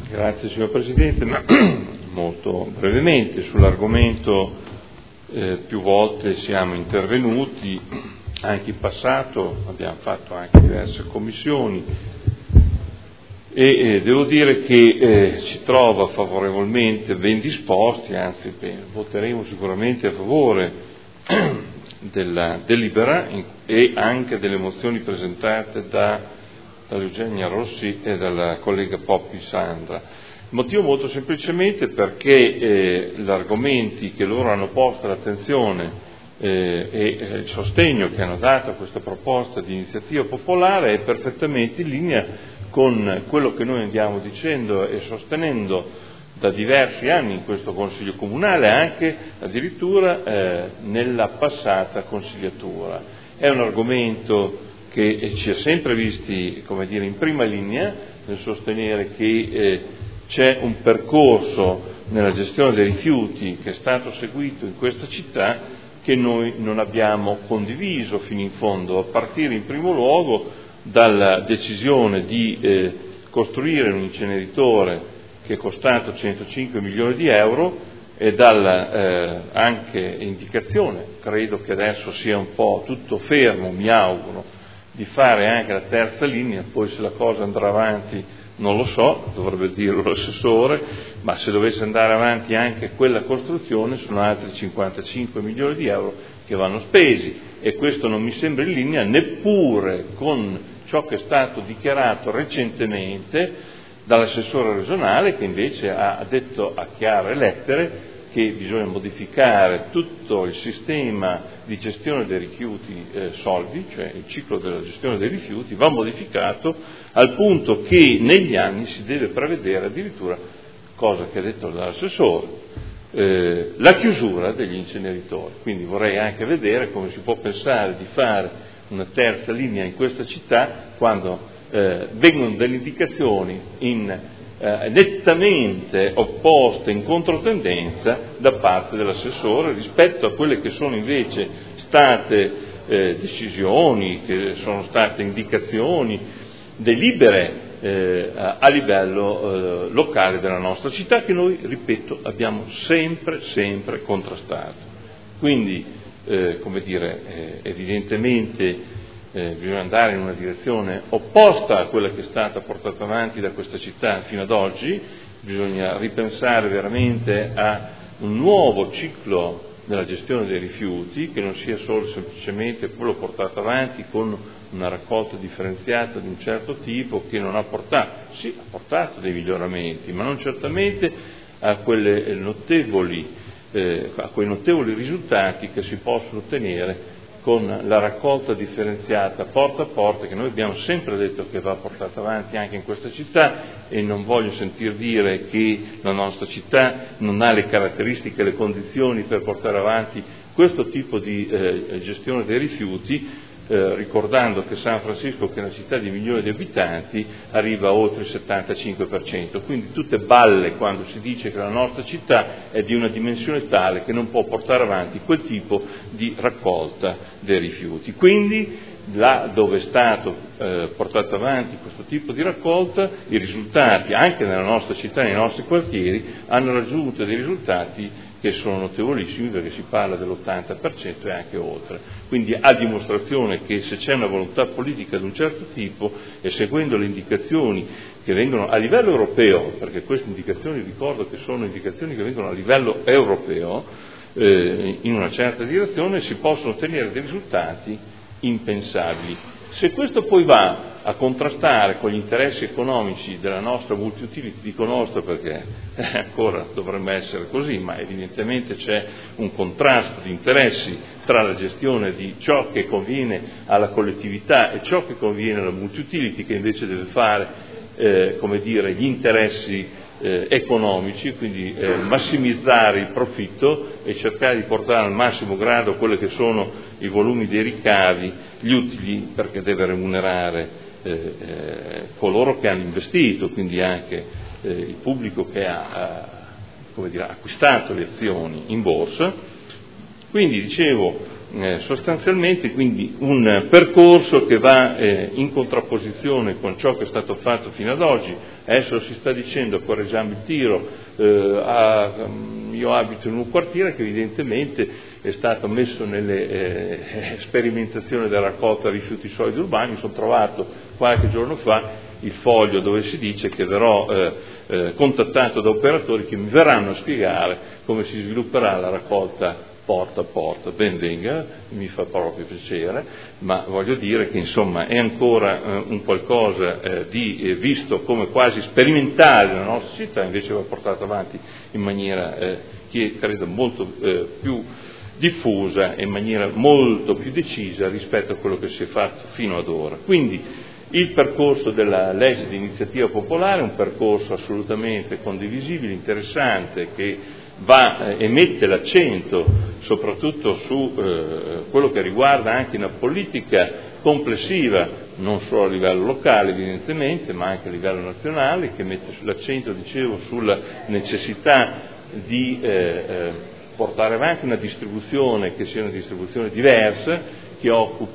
Grazie signor Presidente, ma molto brevemente sull'argomento più volte siamo intervenuti, anche in passato abbiamo fatto anche diverse commissioni e devo dire che ci trova favorevolmente, ben disposti, anzi voteremo sicuramente a favore della delibera e anche delle mozioni presentate da Eugenia Rossi e dalla collega Poppi Sandra. Il motivo molto semplicemente perché gli argomenti che loro hanno posto all'attenzione e il sostegno che hanno dato a questa proposta di iniziativa popolare è perfettamente in linea con quello che noi andiamo dicendo e sostenendo da diversi anni in questo Consiglio Comunale, anche addirittura nella passata consigliatura. È un argomento che ci ha sempre visti, come dire, in prima linea nel sostenere che c'è un percorso nella gestione dei rifiuti che è stato seguito in questa città che noi non abbiamo condiviso fino in fondo, a partire in primo luogo dalla decisione di costruire un inceneritore che è costato 105 milioni di euro e dalla anche indicazione, credo che adesso sia un po' tutto fermo, mi auguro, di fare anche la terza linea. Poi se la cosa andrà avanti non lo so, dovrebbe dirlo l'assessore, ma se dovesse andare avanti anche quella costruzione sono altri 55 milioni di euro che vanno spesi e questo non mi sembra in linea neppure con ciò che è stato dichiarato recentemente dall'assessore regionale, che invece ha detto a chiare lettere che bisogna modificare tutto il sistema di gestione dei rifiuti solidi, cioè il ciclo della gestione dei rifiuti va modificato al punto che negli anni si deve prevedere addirittura, cosa che ha detto l'assessore, la chiusura degli inceneritori. Quindi vorrei anche vedere come si può pensare di fare una terza linea in questa città quando vengono delle indicazioni nettamente opposte, in controtendenza da parte dell'assessore rispetto a quelle che sono invece state decisioni, che sono state indicazioni, delibere a livello locale della nostra città che noi, ripeto, abbiamo sempre contrastato. Quindi, come dire, evidentemente bisogna andare in una direzione opposta a quella che è stata portata avanti da questa città fino ad oggi, bisogna ripensare veramente a un nuovo ciclo nella gestione dei rifiuti, che non sia solo semplicemente quello portato avanti con una raccolta differenziata di un certo tipo che non ha portato, sì, ha portato dei miglioramenti, ma non certamente a quei notevoli risultati che si possono ottenere con la raccolta differenziata porta a porta, che noi abbiamo sempre detto che va portata avanti anche in questa città, e non voglio sentir dire che la nostra città non ha le caratteristiche, le condizioni per portare avanti questo tipo di gestione dei rifiuti, ricordando che San Francisco, che è una città di milioni di abitanti, arriva a oltre il 75%, quindi tutte balle quando si dice che la nostra città è di una dimensione tale che non può portare avanti quel tipo di raccolta dei rifiuti. Quindi là dove è stato portato avanti questo tipo di raccolta, i risultati anche nella nostra città, nei nostri quartieri, hanno raggiunto dei risultati che sono notevolissimi, perché si parla dell'80% e anche oltre. Quindi a dimostrazione che se c'è una volontà politica di un certo tipo e seguendo le indicazioni che vengono a livello europeo, perché queste indicazioni ricordo che sono indicazioni che vengono a livello europeo, in una certa direzione si possono ottenere dei risultati impensabili. Se questo poi va a contrastare con gli interessi economici della nostra multi-utility, dico nostra perché ancora dovremmo essere così, ma evidentemente c'è un contrasto di interessi tra la gestione di ciò che conviene alla collettività e ciò che conviene alla multi-utility, che invece deve fare come dire, gli interessi economici, quindi massimizzare il profitto e cercare di portare al massimo grado quelli che sono i volumi dei ricavi, gli utili, perché deve remunerare coloro che hanno investito, quindi anche il pubblico che ha acquistato le azioni in borsa. Quindi dicevo, sostanzialmente quindi un percorso che va in contrapposizione con ciò che è stato fatto fino ad oggi. Adesso si sta dicendo, correggiamo il tiro, io abito in un quartiere che evidentemente è stato messo nelle sperimentazioni della raccolta rifiuti solidi urbani. Mi sono trovato qualche giorno fa il foglio dove si dice che verrò contattato da operatori che mi verranno a spiegare come si svilupperà la raccolta porta a porta. Ben venga, mi fa proprio piacere, ma voglio dire che insomma è ancora un qualcosa di visto come quasi sperimentale nella nostra città, invece va portato avanti in maniera che credo molto più diffusa e in maniera molto più decisa rispetto a quello che si è fatto fino ad ora. Quindi il percorso della legge di iniziativa popolare è un percorso assolutamente condivisibile, interessante, che va e mette l'accento soprattutto su quello che riguarda anche una politica complessiva, non solo a livello locale evidentemente, ma anche a livello nazionale, che mette l'accento, dicevo, sulla necessità di portare avanti una distribuzione che sia una distribuzione diversa, che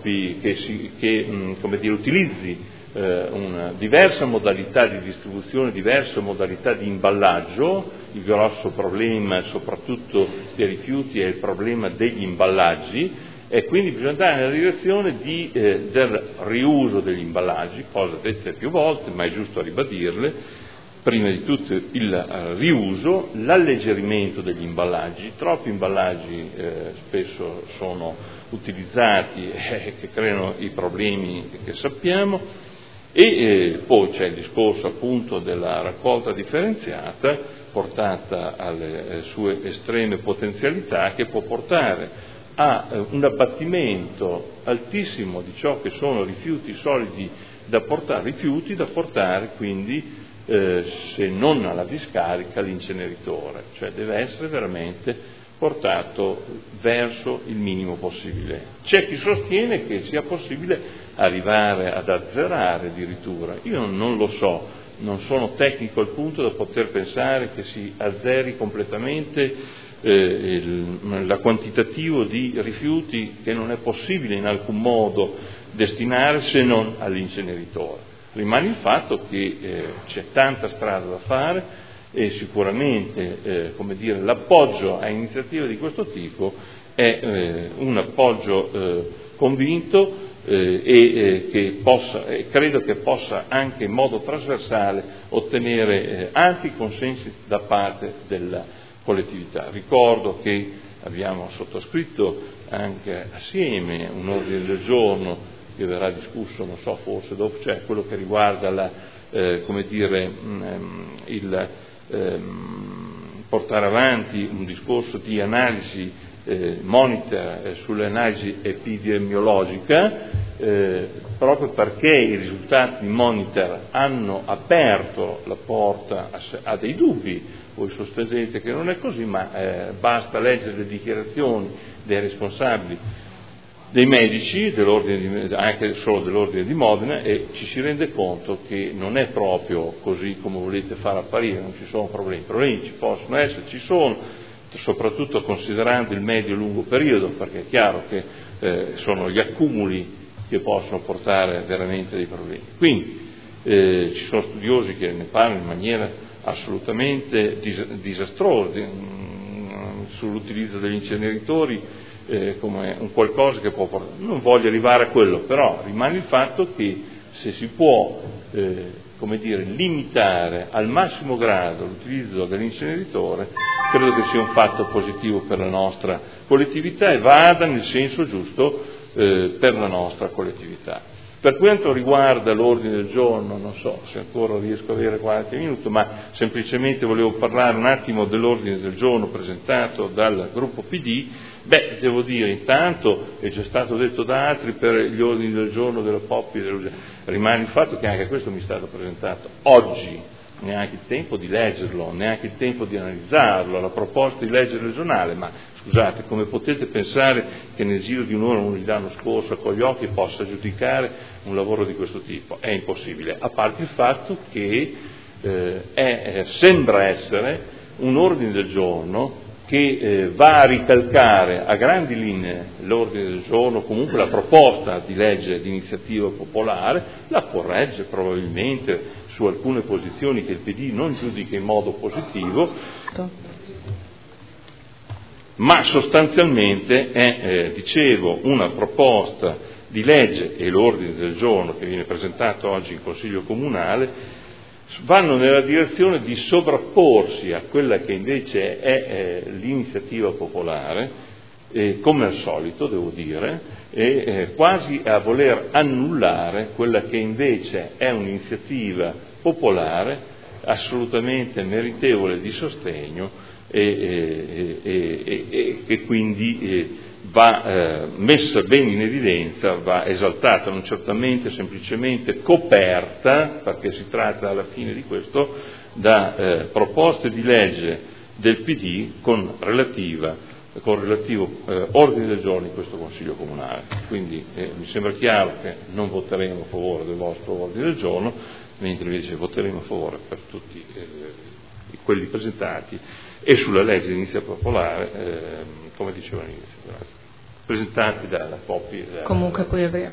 utilizzi una diversa modalità di distribuzione, diverse modalità di imballaggio. Il grosso problema soprattutto dei rifiuti è il problema degli imballaggi, e quindi bisogna andare nella direzione del riuso degli imballaggi, cosa detta più volte, ma è giusto ribadirle. Prima di tutto il riuso, l'alleggerimento degli imballaggi. Troppi imballaggi spesso sono utilizzati che creano i problemi che sappiamo, e poi c'è il discorso appunto della raccolta differenziata portata alle sue estreme potenzialità, che può portare a un abbattimento altissimo di ciò che sono rifiuti solidi da portare quindi se non alla discarica, all'inceneritore, cioè deve essere veramente portato verso il minimo possibile. C'è chi sostiene che sia possibile arrivare ad azzerare addirittura. Io non lo so, non sono tecnico al punto da poter pensare che si azzeri completamente la quantitativo di rifiuti che non è possibile in alcun modo destinare se non all'inceneritore. Rimane il fatto che c'è tanta strada da fare, e sicuramente l'appoggio a iniziative di questo tipo è un appoggio convinto che credo che possa anche in modo trasversale ottenere ampi consensi da parte della collettività. Ricordo che abbiamo sottoscritto anche assieme un ordine del giorno che verrà discusso, non so, forse dopo, cioè quello che riguarda il portare avanti un discorso di analisi monitor sull'analisi epidemiologica, proprio perché i risultati di monitor hanno aperto la porta a dei dubbi. Voi sostenete che non è così, ma basta leggere le dichiarazioni dei responsabili, dei medici, anche solo dell'Ordine di Modena, e ci si rende conto che non è proprio così come volete far apparire, non ci sono problemi. I problemi ci possono essere, ci sono, soprattutto considerando il medio-lungo periodo, perché è chiaro che sono gli accumuli che possono portare veramente dei problemi. Quindi ci sono studiosi che ne parlano in maniera assolutamente disastrosa sull'utilizzo degli inceneritori, come un qualcosa che può portare. Non voglio arrivare a quello, però rimane il fatto che se si può limitare al massimo grado l'utilizzo dell'inceneritore, credo che sia un fatto positivo per la nostra collettività e vada nel senso giusto per la nostra collettività. Per quanto riguarda l'ordine del giorno, non so se ancora riesco ad avere qualche minuto, ma semplicemente volevo parlare un attimo dell'ordine del giorno presentato dal gruppo PD. Devo dire, intanto, è già stato detto da altri per gli ordini del giorno della Poppi, rimane il fatto che anche questo mi è stato presentato oggi, neanche il tempo di leggerlo, neanche il tempo di analizzarlo, la proposta di legge regionale, ma scusate, come potete pensare che nel giro di un'ora uno gli dà uno scorso con gli occhi possa giudicare un lavoro di questo tipo? È impossibile, a parte il fatto che sembra essere un ordine del giorno che va a ricalcare a grandi linee l'ordine del giorno, comunque la proposta di legge di iniziativa popolare, la corregge probabilmente su alcune posizioni che il PD non giudica in modo positivo, ma sostanzialmente è, dicevo, una proposta di legge, e l'ordine del giorno che viene presentato oggi in Consiglio Comunale vanno nella direzione di sovrapporsi a quella che invece è l'iniziativa popolare, come al solito devo dire, quasi a voler annullare quella che invece è un'iniziativa popolare assolutamente meritevole di sostegno e che quindi va messa bene in evidenza, va esaltata, non certamente semplicemente coperta, perché si tratta alla fine di questo, da proposte di legge del PD con relativo ordine del giorno in questo Consiglio Comunale. Quindi mi sembra chiaro che non voteremo a favore del vostro ordine del giorno, mentre invece voteremo a favore per tutti quelli presentati e sulla legge di iniziativa popolare, come dicevo all'inizio, presentati dalla Popi. Comunque poi avremo